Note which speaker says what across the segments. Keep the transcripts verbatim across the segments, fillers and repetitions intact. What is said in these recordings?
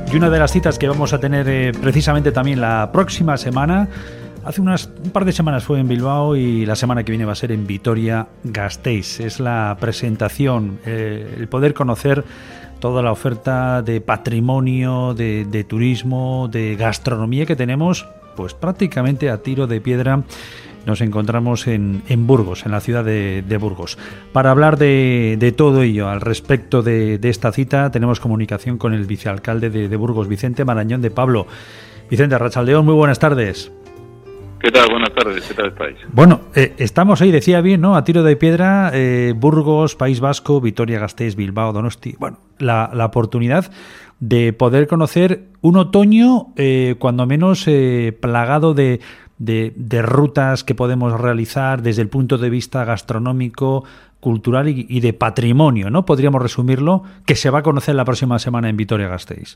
Speaker 1: y una de las citas que vamos a tener eh, precisamente también la próxima semana. Hace unas, un par de semanas fue en Bilbao y la semana que viene va a ser en Vitoria-Gasteiz. Es la presentación, eh, el poder conocer toda la oferta de patrimonio, de, de turismo, de gastronomía que tenemos, pues prácticamente a tiro de piedra. Nos encontramos en, en Burgos, en la ciudad de, de Burgos. Para hablar de, de todo ello, al respecto de, de esta cita, tenemos comunicación con el vicealcalde de, de Burgos, Vicente Marañón de Pablo. Vicente, Arratsaldeón, muy buenas tardes.
Speaker 2: ¿Qué tal? Buenas tardes, ¿qué tal estáis?
Speaker 1: Bueno, eh, estamos ahí, decía bien, ¿no? A tiro de piedra, eh, Burgos, País Vasco, Vitoria-Gasteiz, Bilbao, Donosti. Bueno, la, la oportunidad de poder conocer un otoño, eh, cuando menos eh, plagado de, de, de rutas que podemos realizar desde el punto de vista gastronómico, cultural y, y de patrimonio, ¿no? Podríamos resumirlo, que se va a conocer la próxima semana en Vitoria-Gasteiz.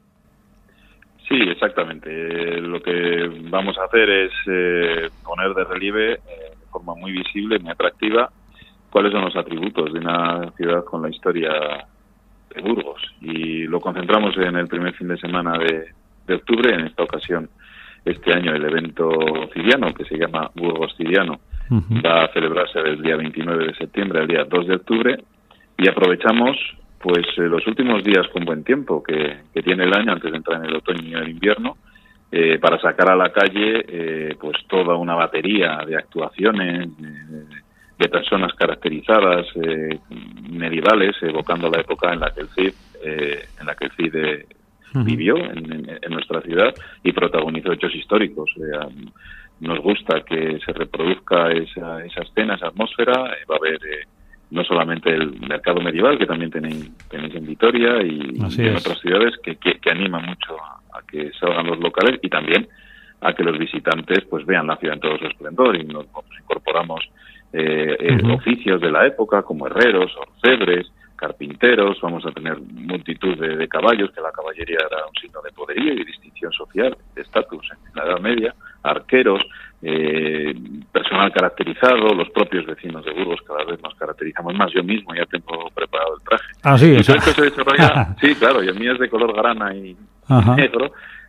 Speaker 2: Sí, exactamente. Eh, lo que vamos a hacer es eh, poner de relieve eh, de forma muy visible, muy atractiva, cuáles son los atributos de una ciudad con la historia de Burgos. Y lo concentramos en el primer fin de semana de, de octubre. En esta ocasión, este año, el evento ciriano, que se llama Burgos Ciriano, uh-huh. va a celebrarse del día veintinueve de septiembre al día dos de octubre, y aprovechamos pues eh, los últimos días con buen tiempo que, que tiene el año antes de entrar en el otoño y el invierno, eh, para sacar a la calle eh, pues toda una batería de actuaciones de, de personas caracterizadas eh, medievales, evocando la época en la que el Cid eh, en la que el Cid eh, uh-huh. vivió en, en, en nuestra ciudad y protagonizó hechos históricos. Eh, nos gusta que se reproduzca esa, esa escena, esa atmósfera. Eh, va a haber eh, no solamente el mercado medieval, que también tenéis, tenéis en Vitoria y, y en otras ciudades, que, que, que anima mucho a, a que salgan los locales, y también a que los visitantes pues vean la ciudad en todo su esplendor. Y nos, nos incorporamos eh, eh, uh-huh. oficios de la época, como herreros, orfebres, carpinteros. Vamos a tener multitud de, de caballos, que la caballería era un signo de poderío y de distinción social, de estatus en la Edad Media, arqueros, eh, personal caracterizado, los propios vecinos de Burgos. Cada vez nos caracterizamos más. Yo mismo ya tengo preparado el traje.
Speaker 1: Ah, sí,
Speaker 2: y
Speaker 1: o sea...
Speaker 2: esto se desarrolla, sí, claro, y el mío es de color grana y uh-huh. negro.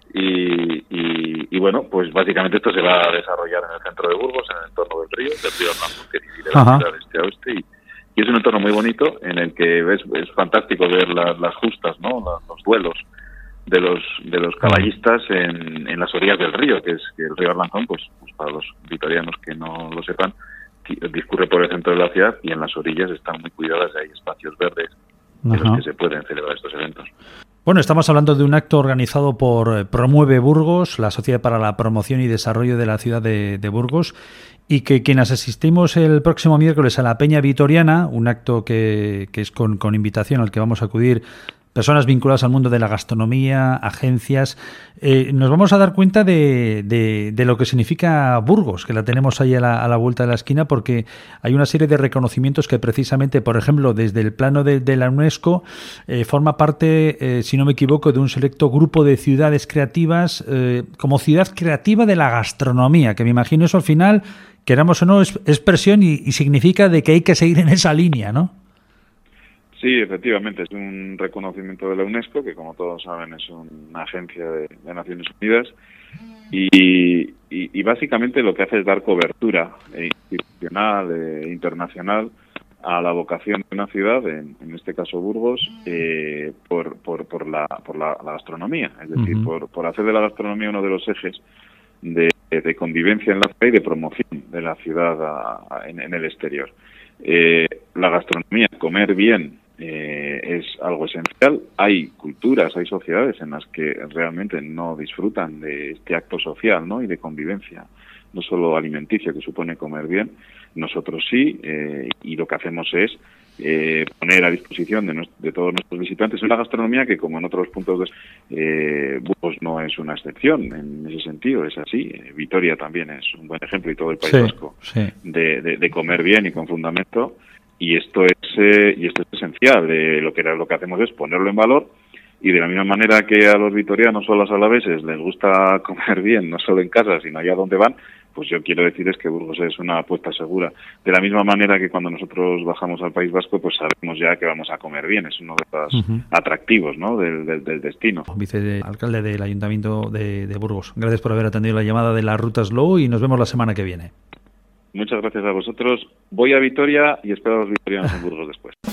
Speaker 2: Y, y, y bueno, pues básicamente esto se va a desarrollar en el centro de Burgos, en el entorno del río, del río Arlanzón, que divide la
Speaker 1: uh-huh.
Speaker 2: ciudad de este a oeste, y, y es un entorno muy bonito en el que es, es fantástico ver la, las justas, ¿no? La, los duelos de los de los caballistas en, en las orillas del río, que es que el río Arlanzón, pues, pues para los vitorianos que no lo sepan, discurre por el centro de la ciudad, y en las orillas están muy cuidadas, hay espacios verdes en uh-huh. los que se pueden celebrar estos eventos.
Speaker 1: Bueno, estamos hablando de un acto organizado por Promueve Burgos, la Sociedad para la Promoción y Desarrollo de la Ciudad de, de Burgos, y que quienes asistimos el próximo miércoles a la Peña Vitoriana, un acto que, que es con, con invitación al que vamos a acudir personas vinculadas al mundo de la gastronomía, agencias, eh, nos vamos a dar cuenta de, de, de lo que significa Burgos, que la tenemos ahí a la, a la vuelta de la esquina, porque hay una serie de reconocimientos que precisamente, por ejemplo, desde el plano de, de la UNESCO, eh, forma parte, eh, si no me equivoco, de un selecto grupo de ciudades creativas, eh, como ciudad creativa de la gastronomía, que me imagino eso al final, queramos o no, es, es presión y, y significa de que hay que seguir en esa línea, ¿no?
Speaker 2: Sí, efectivamente, es un reconocimiento de la UNESCO, que como todos saben es una agencia de, de Naciones Unidas, y, y, y básicamente lo que hace es dar cobertura eh, institucional e internacional a la vocación de una ciudad, en, en este caso Burgos, eh, por, por, por, la, por la, la gastronomía, es decir, uh-huh. por, por hacer de la gastronomía uno de los ejes de, de convivencia en la ciudad y de promoción de la ciudad a, a, en, en el exterior. Eh, la gastronomía, comer bien, Eh, es algo esencial. Hay culturas, hay sociedades en las que realmente no disfrutan de este acto social, ¿no? Y de convivencia, no solo alimenticia, que supone comer bien. Nosotros sí, eh, y lo que hacemos es eh, poner a disposición de, nuestro, de todos nuestros visitantes una gastronomía que, como en otros puntos de eh, Burgos no es una excepción en ese sentido, es así. Eh, Vitoria también es un buen ejemplo, y todo el País sí, Vasco, sí. De, de, de comer bien y con fundamento. Y esto es eh, y esto es esencial. Eh, lo que lo que hacemos es ponerlo en valor, y de la misma manera que a los vitorianos o a los alaveses les gusta comer bien, no solo en casa, sino allá donde van, pues yo quiero decirles que Burgos es una apuesta segura. De la misma manera que cuando nosotros bajamos al País Vasco, pues sabemos ya que vamos a comer bien, es uno de los uh-huh. atractivos, ¿no?, del, del, del destino.
Speaker 1: Vicealcalde del Ayuntamiento de, de Burgos, gracias por haber atendido la llamada de la Ruta Slow y nos vemos la semana que viene.
Speaker 2: Muchas gracias a vosotros. Voy a Vitoria y espero a los vitorianos en Burgos después.